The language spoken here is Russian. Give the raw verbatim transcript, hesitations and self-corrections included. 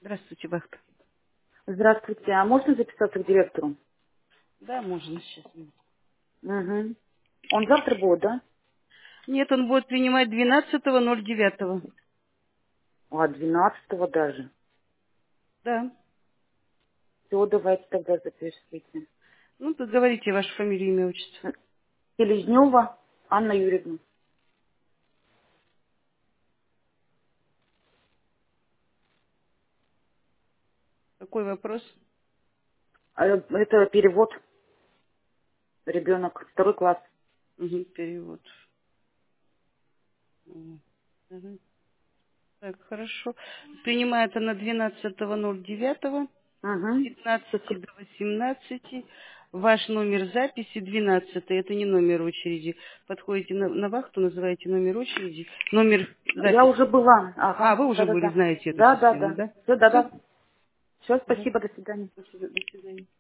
Здравствуйте, вахта. Здравствуйте, а можно записаться к директору? Да, можно сейчас. Угу. Он завтра будет, да? Нет, он будет принимать двенадцатого ноль девятого. А, двенадцатого даже. Да. Все, давайте тогда запишите. Ну, тут говорите вашу фамилию, имя, отчество. Селезнева Анна Юрьевна. Какой вопрос? А, Это перевод. Ребенок, второй класс. Угу, перевод. Мгм. Так, хорошо. Принимает она двенадцатого ноль девятого с Угу. пятнадцати до восемнадцати. Ваш номер записи двенадцатый. Это не номер очереди. Подходите на, на вахту, называете номер очереди. Номер Я уже записи. была. А, Ага, вы уже были, да-да-да. знаете эту систему, Да-да-да. да? Все, Все? да-да. Все, спасибо, до свидания. До свидания.